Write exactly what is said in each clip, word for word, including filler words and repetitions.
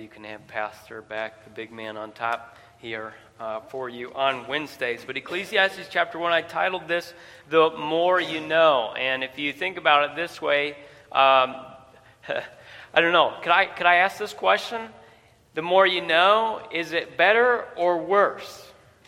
you can have Pastor back, the big man on top, here uh, for you on Wednesdays. But Ecclesiastes chapter one, I titled this, The More You Know. And if you think about it this way, um, I don't know, could I, could I ask this question? The more you know, is it better or worse?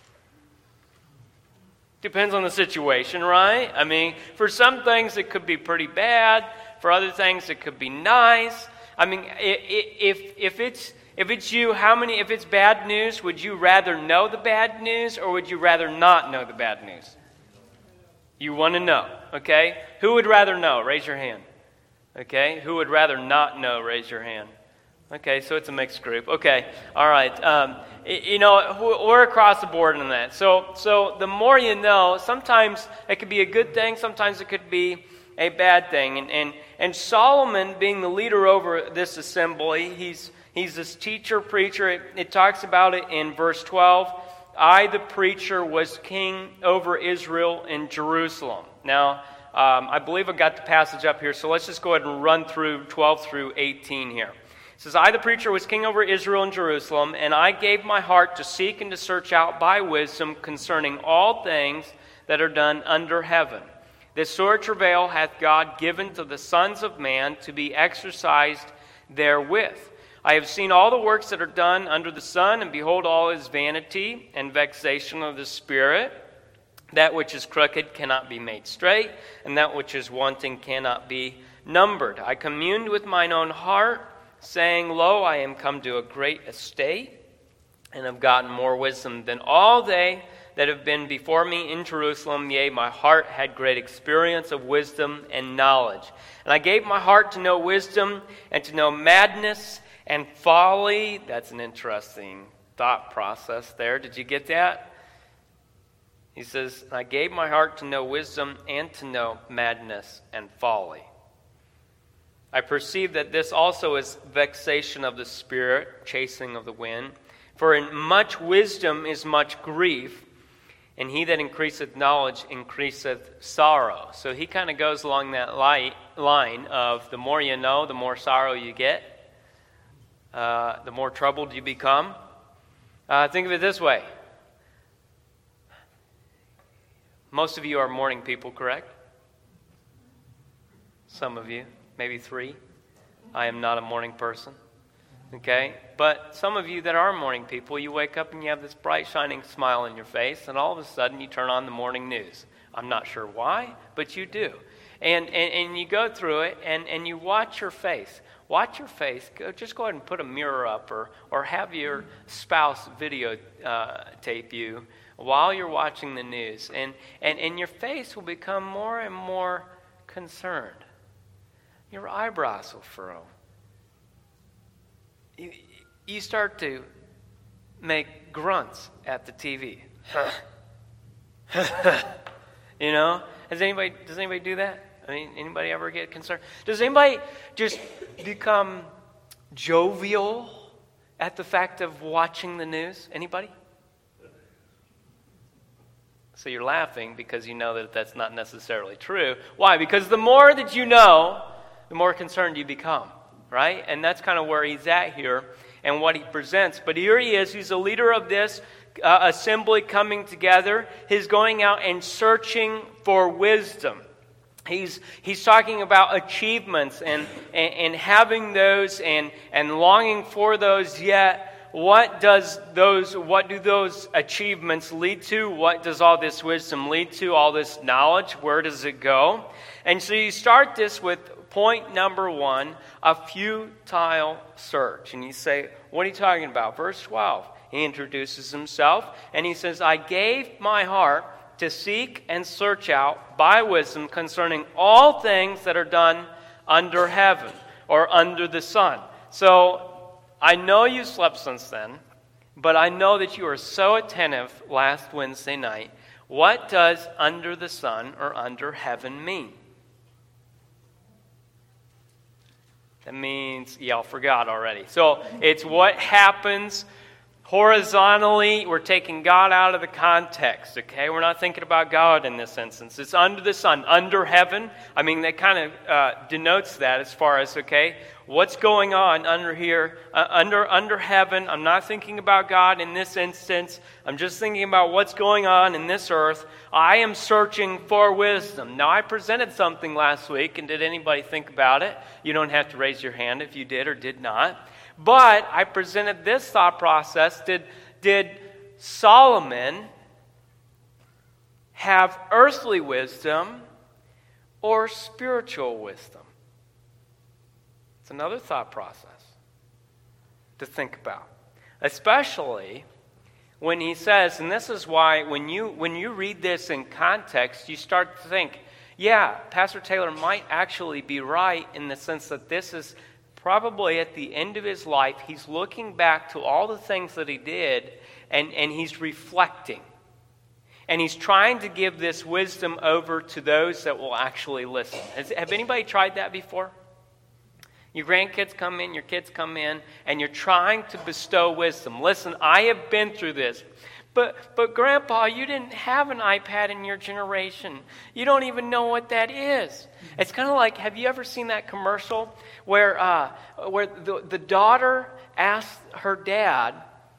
Depends on the situation, right? I mean, for some things it could be pretty bad. For other things it could be nice. I mean, if if it's if it's you, how many? If it's bad news, would you rather know the bad news or would you rather not know the bad news? You want to know, okay? Who would rather know? Raise your hand. Okay, who would rather not know? Raise your hand. Okay, so it's a mixed group. Okay, all right. Um, you know, we're across the board on that. So, so the more you know, sometimes it could be a good thing. Sometimes it could be a bad thing. And and and Solomon, being the leader over this assembly, he's he's this teacher preacher. It, it talks about it in verse twelve. I, the preacher, was king over Israel in Jerusalem. Now, um, I believe I got the passage up here. So let's just go ahead and run through twelve through eighteen here. It says, I, the preacher, was king over Israel and Jerusalem, and I gave my heart to seek and to search out by wisdom concerning all things that are done under heaven. This sore travail hath God given to the sons of man to be exercised therewith. I have seen all the works that are done under the sun, and behold, all is vanity and vexation of the spirit. That which is crooked cannot be made straight, and that which is wanting cannot be numbered. I communed with mine own heart, saying, Lo, I am come to a great estate, and have gotten more wisdom than all they that have been before me in Jerusalem. Yea, my heart had great experience of wisdom and knowledge. And I gave my heart to know wisdom, and to know madness and folly. That's an interesting thought process there. Did you get that? He says, I gave my heart to know wisdom, and to know madness and folly. I perceive that this also is vexation of the spirit, chasing of the wind. For in much wisdom is much grief, and he that increaseth knowledge increaseth sorrow. So he kind of goes along that light, line of the more you know, the more sorrow you get, uh, the more troubled you become. Uh, think of it this way. Most of you are morning people, correct? Some of you. Maybe three. I am not a morning person. Okay? But some of you that are morning people, you wake up and you have this bright, shining smile on your face, and all of a sudden you turn on the morning news. I'm not sure why, but you do. And and, and you go through it, and, and you watch your face. Watch your face. Go, just go ahead and put a mirror up, or, or have your spouse video uh, tape you while you're watching the news. And, and, and your face will become more and more concerned. Your eyebrows will furrow. You, you start to make grunts at the T V. You know? Has anybody, does anybody do that? I mean, anybody ever get concerned? Does anybody just become jovial at the fact of watching the news? Anybody? So you're laughing because you know that that's not necessarily true. Why? Because the more that you know, the more concerned you become, right? And that's kind of where he's at here and what he presents. But here he is. He's a leader of this uh, assembly coming together. He's going out and searching for wisdom. He's he's talking about achievements and, and, and having those and, and longing for those, yet what does those what do those achievements lead to? What does all this wisdom lead to? All this knowledge, where does it go? And so you start this with point number one, a futile search. And you say, what are you talking about? Verse twelve, he introduces himself, and he says, I gave my heart to seek and search out by wisdom concerning all things that are done under heaven, or under the sun. So, I know you slept since then, but I know that you were so attentive last Wednesday night. What does under the sun or under heaven mean? That means, y'all forgot already. So it's what happens horizontally. We're taking God out of the context, okay? We're not thinking about God in this instance. It's under the sun, under heaven. I mean, that kind of uh, denotes that as far as, okay, what's going on under here, uh, under under heaven. I'm not thinking about God in this instance. I'm just thinking about what's going on in this earth. I am searching for wisdom. Now, I presented something last week, and did anybody think about it? You don't have to raise your hand if you did or did not. But I presented this thought process. Did, did Solomon have earthly wisdom or spiritual wisdom? It's another thought process to think about. Especially when he says, and this is why when you when you read this in context, you start to think, yeah, Pastor Taylor might actually be right in the sense that this is probably at the end of his life. He's looking back to all the things that he did, and, and he's reflecting. And he's trying to give this wisdom over to those that will actually listen. Has, have anybody tried that before? Your grandkids come in, your kids come in, and you're trying to bestow wisdom. Listen, I have been through this. But, but Grandpa, you didn't have an iPad in your generation. You don't even know what that is. It's kind of like, have you ever seen that commercial where uh, where the, the daughter asked her dad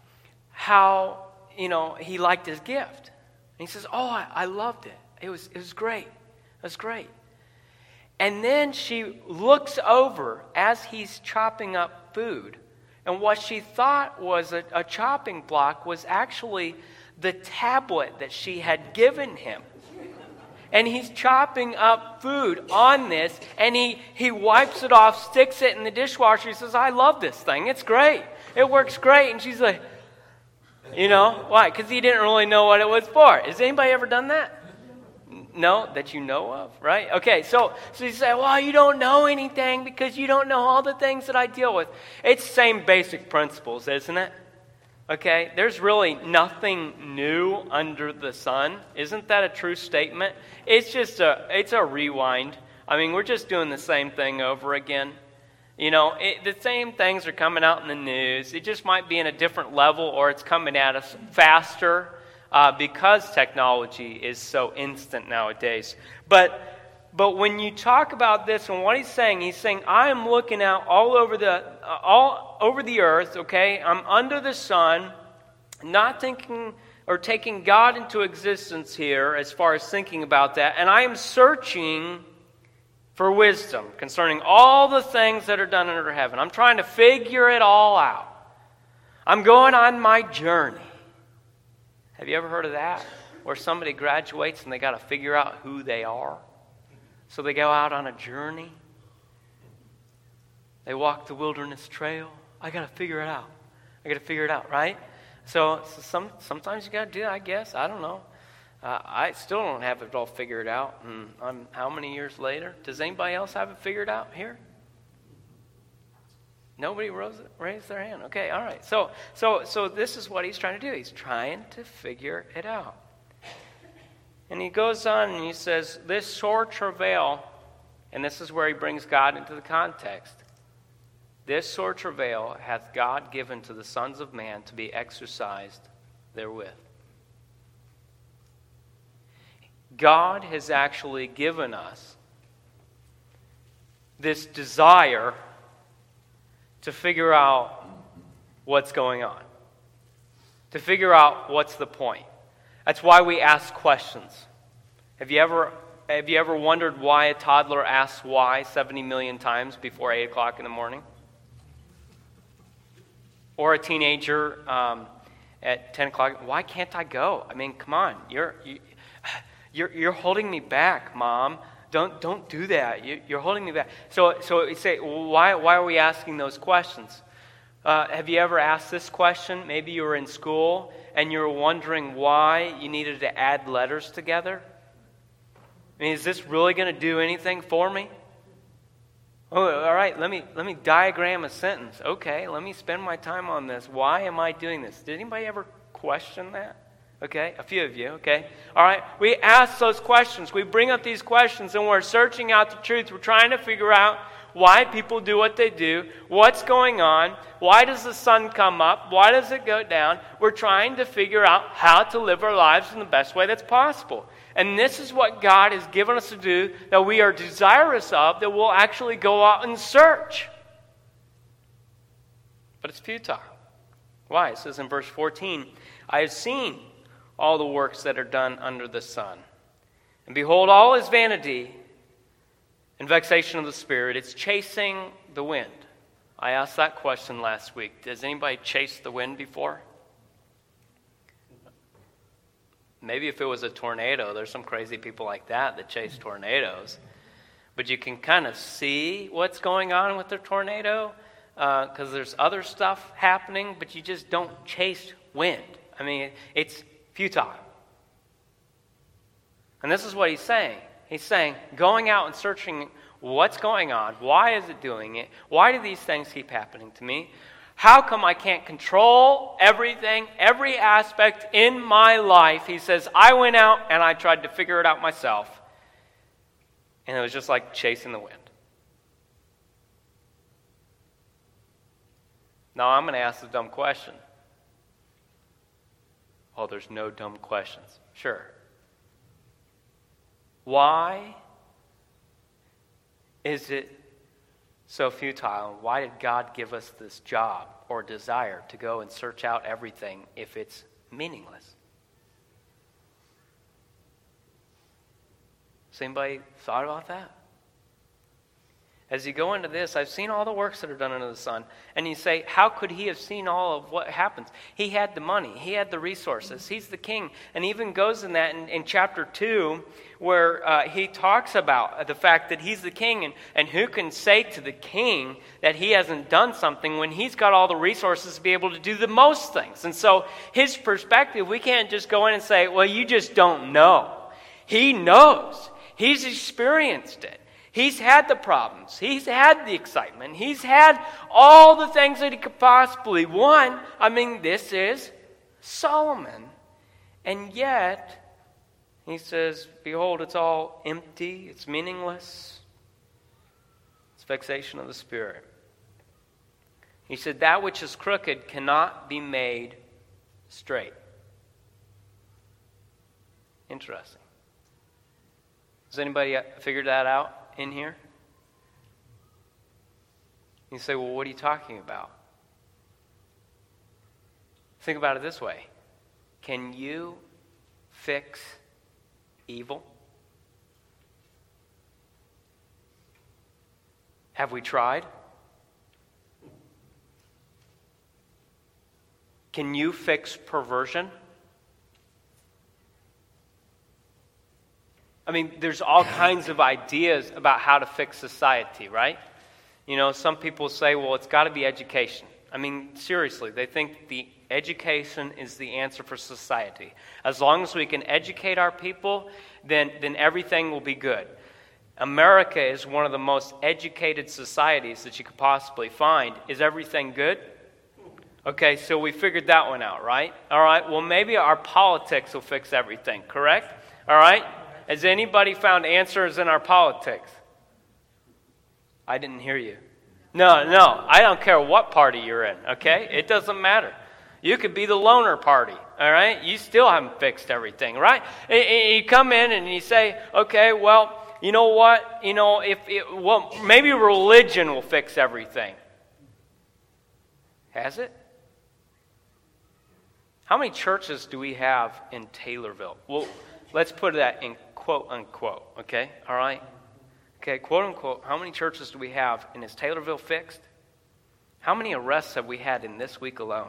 how, you know, he liked his gift. And he says, oh, I, I loved it. It was, it was great. It was great. And then she looks over as he's chopping up food. And what she thought was a, a chopping block was actually the tablet that she had given him. And he's chopping up food on this, and he, he wipes it off, sticks it in the dishwasher. He says, I love this thing. It's great. It works great. And she's like, you know, why? Because he didn't really know what it was for. Has anybody ever done that? No, that you know of, right? Okay, so so you say, well, you don't know anything because you don't know all the things that I deal with. It's the same basic principles, isn't it? Okay, there's really nothing new under the sun. Isn't that a true statement? It's just a, it's a rewind. I mean, we're just doing the same thing over again. You know, it, the same things are coming out in the news. It just might be in a different level, or it's coming at us faster. Uh, because technology is so instant nowadays. But but when you talk about this and what he's saying, he's saying, I am looking out all over the uh, all over the earth, okay? I'm under the sun, not thinking or taking God into existence here as far as thinking about that, and I am searching for wisdom concerning all the things that are done under heaven. I'm trying to figure it all out. I'm going on my journey. Have you ever heard of that? Where somebody graduates and they got to figure out who they are. So they go out on a journey. They walk the wilderness trail. I got to figure it out. I got to figure it out, right? So, so some sometimes you got to do that, I guess. I don't know. Uh, I still don't have it all figured out. And I'm how many years later? Does anybody else have it figured out here? Nobody rose, raised their hand. Okay, all right. So, so, so this is what he's trying to do. He's trying to figure it out. And he goes on and he says, this sore travail, and this is where he brings God into the context. This sore travail hath God given to the sons of man to be exercised therewith. God has actually given us this desire to figure out what's going on, to figure out what's the point. That's why we ask questions. Have you ever have you ever wondered why a toddler asks why seventy million times before eight o'clock in the morning? Or a teenager um, at ten o'clock, why can't I go? I mean, come on, you're you, you're you're holding me back, Mom. Don't don't do that. You, you're holding me back. So so you say, why why are we asking those questions? Uh, have you ever asked this question? Maybe you were in school and you were wondering why you needed to add letters together. I mean, is this really going to do anything for me? Oh, all right. Let me let me diagram a sentence. Okay, let me spend my time on this. Why am I doing this? Did anybody ever question that? Okay, a few of you, okay. All right, we ask those questions. We bring up these questions and we're searching out the truth. We're trying to figure out why people do what they do, what's going on, why does the sun come up, why does it go down. We're trying to figure out how to live our lives in the best way that's possible. And this is what God has given us to do, that we are desirous of, that we'll actually go out and search. But it's futile. Why? It says in verse fourteen, I have seen all the works that are done under the sun. And behold, all is vanity and vexation of the spirit. It's chasing the wind. I asked that question last week. Does anybody chase the wind before? Maybe if it was a tornado, there's some crazy people like that that chase tornadoes. But you can kind of see what's going on with the tornado because uh, there's other stuff happening, but you just don't chase wind. I mean, it's futile. And this is what he's saying. He's saying, going out and searching what's going on, why is it doing it, why do these things keep happening to me? How come I can't control everything, every aspect in my life? He says, I went out and I tried to figure it out myself. And it was just like chasing the wind. Now I'm going to ask the dumb question. Oh, there's no dumb questions. Sure. Why is it so futile? Why did God give us this job or desire to go and search out everything if it's meaningless? Has anybody thought about that? As you go into this, I've seen all the works that are done under the sun. And you say, how could he have seen all of what happens? He had the money. He had the resources. He's the king. And he even goes in that in, in chapter two where uh, he talks about the fact that he's the king. And, and who can say to the king that he hasn't done something when he's got all the resources to be able to do the most things? And so his perspective, we can't just go in and say, well, you just don't know. He knows. He's experienced it. He's had the problems. He's had the excitement. He's had all the things that he could possibly want. I mean, this is Solomon. And yet, he says, behold, it's all empty. It's meaningless. It's vexation of the spirit. He said, that which is crooked cannot be made straight. Interesting. Has anybody figured that out in here? You say, well, what are you talking about? Think about it this way. Can you fix evil? Have we tried? Can you fix perversion? I mean, there's all kinds of ideas about how to fix society, right? You know, some people say, well, it's got to be education. I mean, seriously, they think the education is the answer for society. As long as we can educate our people, then, then everything will be good. America is one of the most educated societies that you could possibly find. Is everything good? Okay, so we figured that one out, right? All right, well, maybe our politics will fix everything, correct? All right? Has anybody found answers in our politics? I didn't hear you. No, no, I don't care what party you're in, okay? It doesn't matter. You could be the loner party, all right? You still haven't fixed everything, right? You come in and you say, okay, well, you know what? You know, if it, well, maybe religion will fix everything. Has it? How many churches do we have in Taylorville? Well, let's put that in quote unquote, okay? All right? Okay, quote unquote, how many churches do we have, and is Taylorville fixed? How many arrests have we had in this week alone?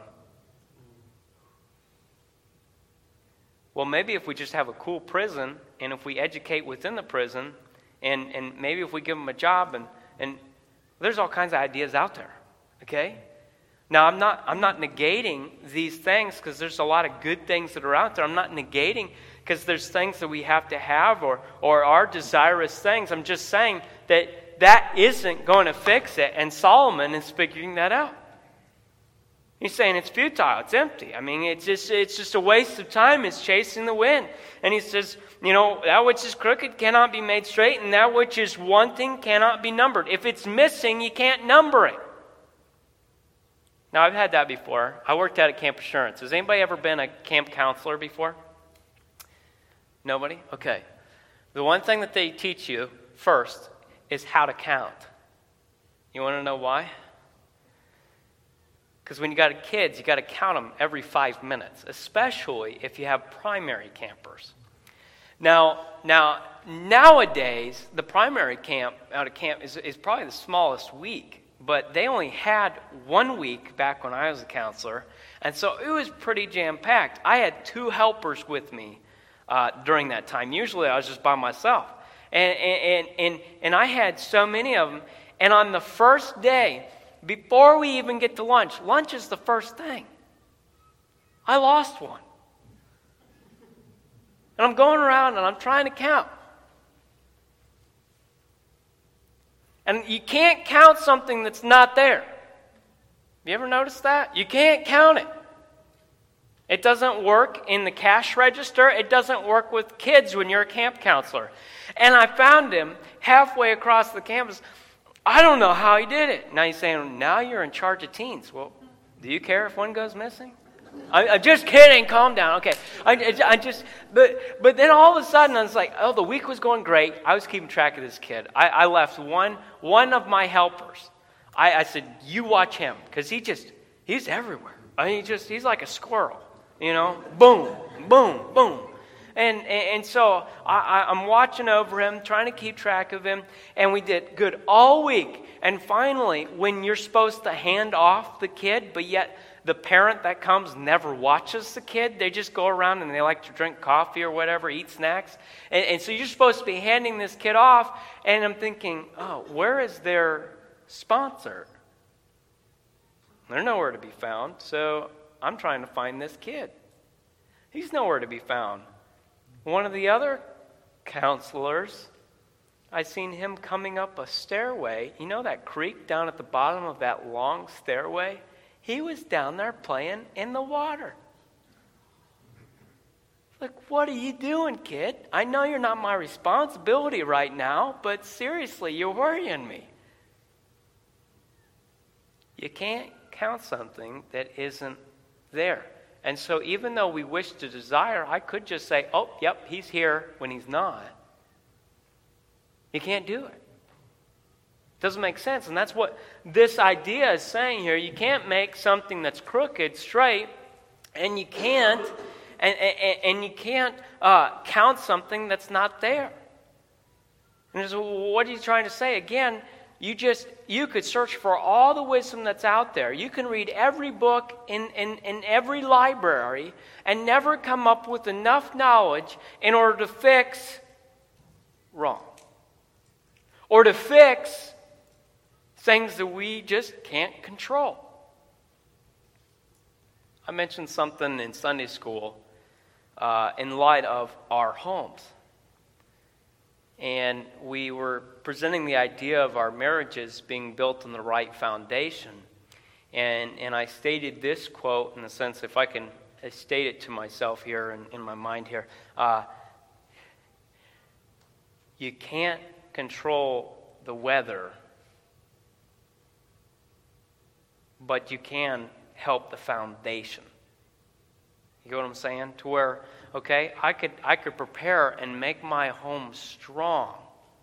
Well, maybe if we just have a cool prison, and if we educate within the prison, and, and maybe if we give them a job, and, and there's all kinds of ideas out there, okay? Now, I'm not I'm not negating these things because there's a lot of good things that are out there. I'm not negating because there's things that we have to have or, or are desirous things. I'm just saying that that isn't going to fix it, and Solomon is figuring that out. He's saying it's futile, it's empty. I mean, it's just it's just a waste of time. It's chasing the wind. And he says, you know, that which is crooked cannot be made straight, and that which is wanting cannot be numbered. If it's missing, you can't number it. Now, I've had that before. I worked out at Camp Assurance. Has anybody ever been a camp counselor before? Nobody? Okay. The one thing that they teach you first is how to count. You want to know why? Because when you got kids, you got to count them every five minutes, especially if you have primary campers. Now, now nowadays, the primary camp out of camp is, is probably the smallest week, but they only had one week back when I was a counselor, and so it was pretty jam-packed. I had two helpers with me uh, during that time. Usually I was just by myself. And, and, and, and I had so many of them, and on the first day, before we even get to lunch, lunch is the first thing, I lost one. And I'm going around and I'm trying to count. And you can't count something that's not there. You ever noticed that? You can't count it. It doesn't work in the cash register. It doesn't work with kids when you're a camp counselor. And I found him halfway across the campus. I don't know how he did it. Now he's saying, now you're in charge of teens. Well, do you care if one goes missing? I, I'm just kidding. Calm down. Okay. I, I just, but but then all of a sudden I was like, oh, the week was going great. I was keeping track of this kid. I, I left one one of my helpers. I, I said, you watch him, because he just he's everywhere. I mean, he just he's like a squirrel. You know, boom, boom, boom. And, and and so I, I'm watching over him, trying to keep track of him, and we did good all week. And finally, when you're supposed to hand off the kid, but yet the parent that comes never watches the kid, they just go around and they like to drink coffee or whatever, eat snacks. And, and so you're supposed to be handing this kid off, and I'm thinking, oh, where is their sponsor? They're nowhere to be found, so I'm trying to find this kid. He's nowhere to be found. One of the other counselors, I seen him coming up a stairway. You know that creek down at the bottom of that long stairway? He was down there playing in the water. Like, what are you doing, kid? I know you're not my responsibility right now, but seriously, you're worrying me. You can't count something that isn't there. And so even though we wish to desire, I could just say, oh, yep, he's here when he's not. You can't do it. Doesn't make sense. And that's what this idea is saying here. You can't make something that's crooked straight, and you can't and, and, and you can't uh, count something that's not there. And so what are you trying to say? Again, You just, you could search for all the wisdom that's out there. You can read every book in, in, in every library and never come up with enough knowledge in order to fix wrong. Or to fix things that we just can't control. I mentioned something in Sunday school uh, in light of our homes. And we were presenting the idea of our marriages being built on the right foundation. And and I stated this quote in the sense, if I can state it to myself here in, in my mind here. Uh, you can't control the weather, but you can help the foundation. You get what I'm saying? To where, okay, I could I could prepare and make my home strong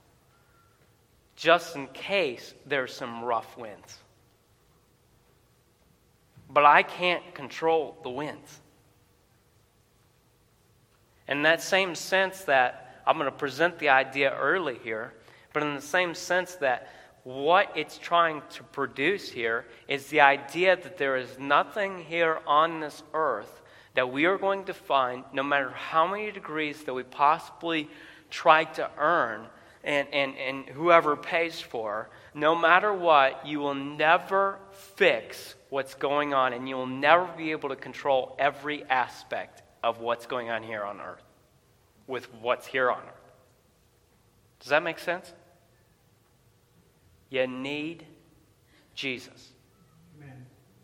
just in case there's some rough winds. But I can't control the winds. In that same sense that I'm going to present the idea early here, but in the same sense that what it's trying to produce here is the idea that there is nothing here on this earth that we are going to find, no matter how many degrees that we possibly try to earn, and, and, and whoever pays for, no matter what, you will never fix what's going on, and you will never be able to control every aspect of what's going on here on earth with what's here on earth. Does that make sense? You need Jesus. Amen.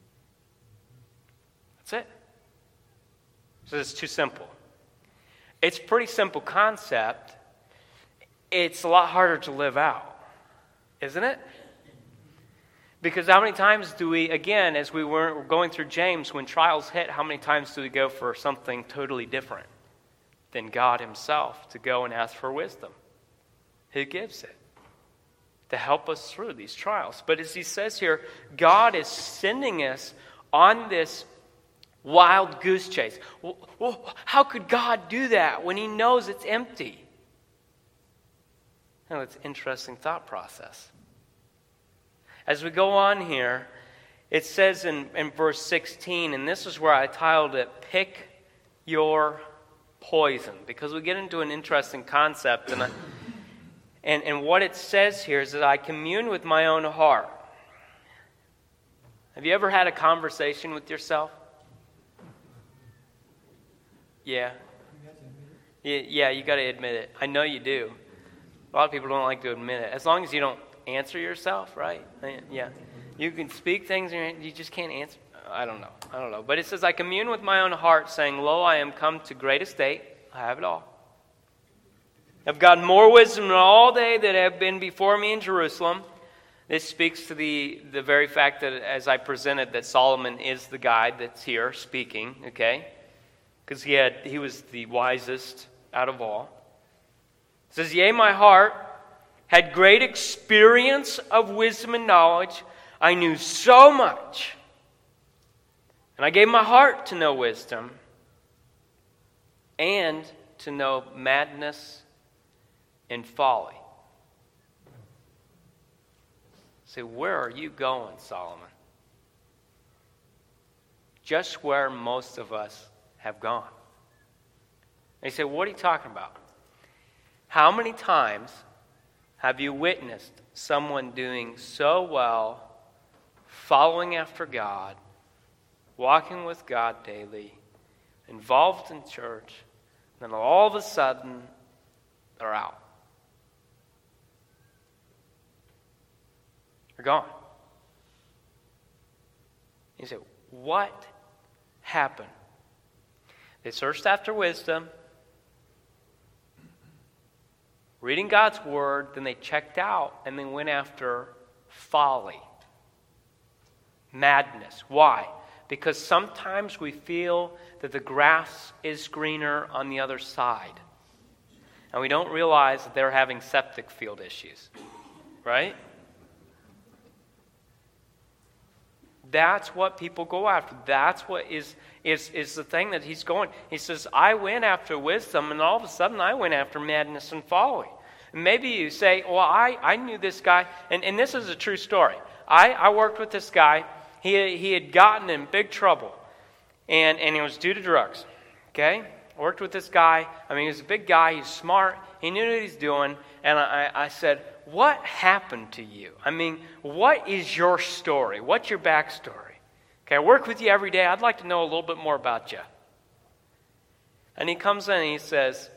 That's it. So it's too simple. It's a pretty simple concept. It's a lot harder to live out, isn't it? Because how many times do we, again, as we were going through James, when trials hit, how many times do we go for something totally different than God himself to go and ask for wisdom? Who gives it? To help us through these trials. But as he says here, God is sending us on this wild goose chase. Well, how could God do that when he knows it's empty? Now, it's an interesting thought process. As we go on here, it says in, in verse sixteen, and this is where I titled it, Pick Your Poison, because we get into an interesting concept, and, I, and, and what it says here is that I commune with my own heart. Have you ever had a conversation with yourself? Yeah. Yeah, yeah, you got to admit it. I know you do. A lot of people don't like to admit it. As long as you don't answer yourself, right? Yeah. You can speak things and you just can't answer. I don't know. I don't know. But it says, I commune with my own heart, saying, Lo, I am come to great estate. I have it all. I've gotten more wisdom than all they that have been before me in Jerusalem. This speaks to the, the very fact that, as I presented, that Solomon is the guy that's here speaking, okay? Because he had he was the wisest out of all. It says, Yea, my heart had great experience of wisdom and knowledge. I knew so much. And I gave my heart to know wisdom and to know madness and folly. Say, where are you going, Solomon? Just where most of us have gone. And you say, what are you talking about? How many times have you witnessed someone doing so well, following after God, walking with God daily, involved in church, and then all of a sudden, they're out. They're gone. You say, what happened? They searched after wisdom, reading God's word, then they checked out and they went after folly, madness. Why? Because sometimes we feel that the grass is greener on the other side. And we don't realize that they're having septic field issues. Right? That's what people go after. That's what is, is, is the thing that he's going. He says, I went after wisdom, and all of a sudden I went after madness and folly. And maybe you say, well, I, I knew this guy, and, and this is a true story. I, I worked with this guy. He, he had gotten in big trouble, and, and it was due to drugs. Okay? I worked with this guy. I mean, he was a big guy. He's smart. He knew what he's doing. And I, I said, what happened to you? I mean, what is your story? What's your backstory? Okay, I work with you every day. I'd like to know a little bit more about you. And he comes in and he says,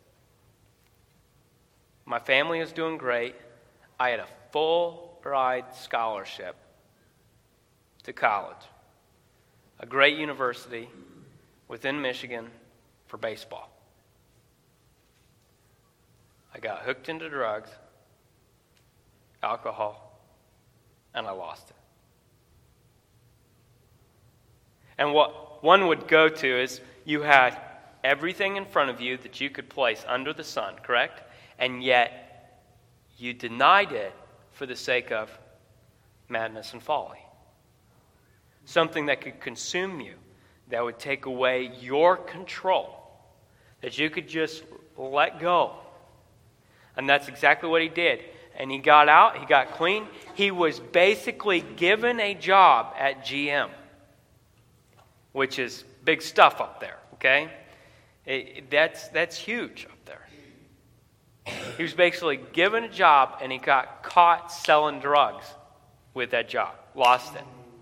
my family is doing great. I had a full ride scholarship to college, a great university within Michigan for baseball. I got hooked into drugs, alcohol, and I lost it. And what one would go to is you had everything in front of you that you could place under the sun, correct? And yet you denied it for the sake of madness and folly. Something that could consume you, that would take away your control, that you could just let go. And that's exactly what he did. And he got out, he got clean. He was basically given a job at G M, which is big stuff up there, okay? It, that's, that's huge up there. He was basically given a job, and he got caught selling drugs with that job. Lost it.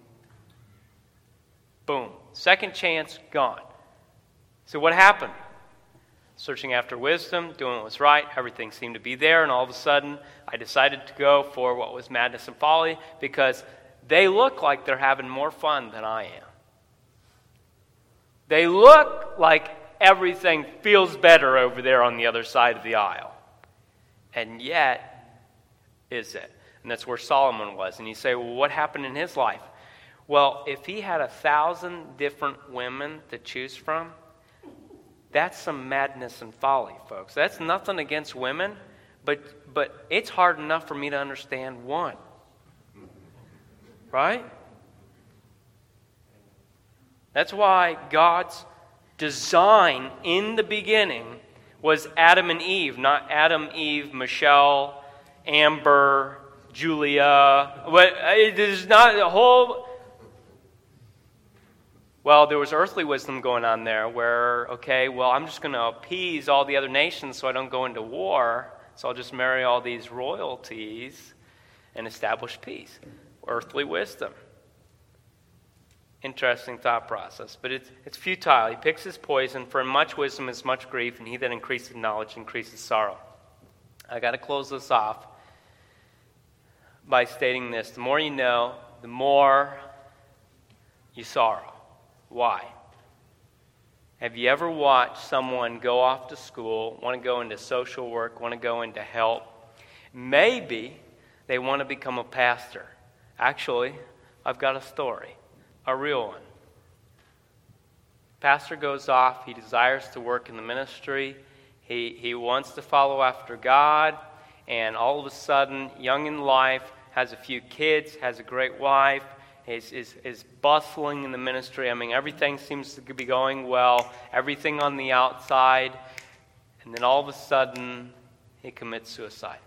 Boom. Second chance, gone. So what happened? Searching after wisdom, doing what was right, everything seemed to be there, and all of a sudden, I decided to go for what was madness and folly because they look like they're having more fun than I am. They look like everything feels better over there on the other side of the aisle. And yet, is it? And that's where Solomon was. And you say, well, what happened in his life? Well, if he had a thousand different women to choose from, that's some madness and folly, folks. That's nothing against women, but but it's hard enough for me to understand one. Right? That's why God's design in the beginning was Adam and Eve, not Adam, Eve, Michelle, Amber, Julia. There's not a whole... Well, there was earthly wisdom going on there where, okay, well, I'm just going to appease all the other nations so I don't go into war, so I'll just marry all these royalties and establish peace. Earthly wisdom. Interesting thought process, but it's, it's futile. He picks his poison, for in much wisdom is much grief, and he that increases knowledge increases sorrow. I got to close this off by stating this. The more you know, the more you sorrow. Why? Have you ever watched someone go off to school, want to go into social work, want to go into help? Maybe they want to become a pastor. Actually, I've got a story, a real one. Pastor goes off, he desires to work in the ministry, he, he wants to follow after God, and all of a sudden, young in life, has a few kids, has a great wife, Is, is, is bustling in the ministry. I mean, everything seems to be going well, everything on the outside, and then all of a sudden, he commits suicide.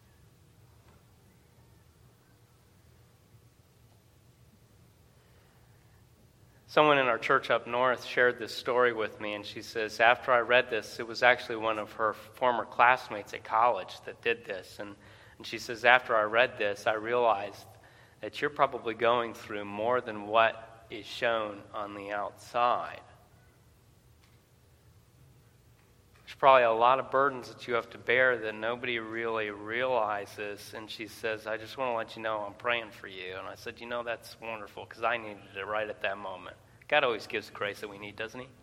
Someone in our church up north shared this story with me, and she says, after I read this, it was actually one of her former classmates at college that did this, and, and she says, after I read this, I realized that you're probably going through more than what is shown on the outside. There's probably a lot of burdens that you have to bear that nobody really realizes. And she says, I just want to let you know I'm praying for you. And I said, you know, that's wonderful, because I needed it right at that moment. God always gives the grace that we need, doesn't he?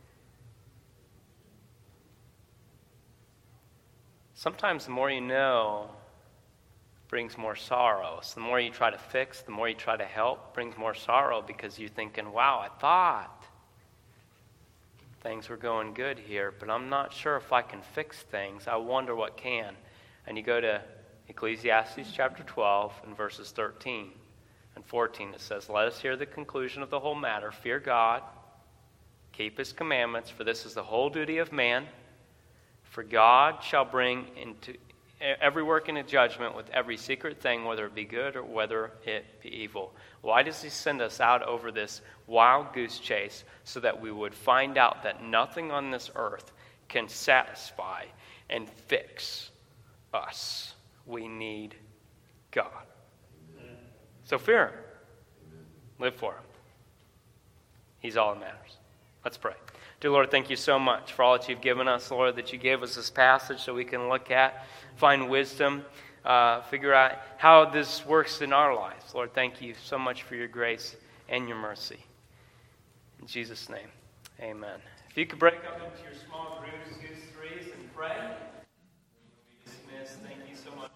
Sometimes the more you know brings more sorrow. So the more you try to fix, the more you try to help, brings more sorrow, because you're thinking, wow, I thought things were going good here, but I'm not sure if I can fix things. I wonder what can. And you go to Ecclesiastes chapter twelve and verses thirteen and fourteen. It says, let us hear the conclusion of the whole matter. Fear God, keep his commandments, for this is the whole duty of man. For God shall bring into every work in a judgment with every secret thing, whether it be good or whether it be evil. Why does he send us out over this wild goose chase? So that we would find out that nothing on this earth can satisfy and fix us. We need God. Amen. So fear him. Amen. Live for him. He's all that matters. Let's pray. Dear Lord, thank you so much for all that you've given us, Lord, that you gave us this passage so we can look at, find wisdom, uh, figure out how this works in our lives. Lord, thank you so much for your grace and your mercy. In Jesus' name, amen. If you could break up into your small groups, twos, threes, and pray, we'll be dismissed. Thank you so much.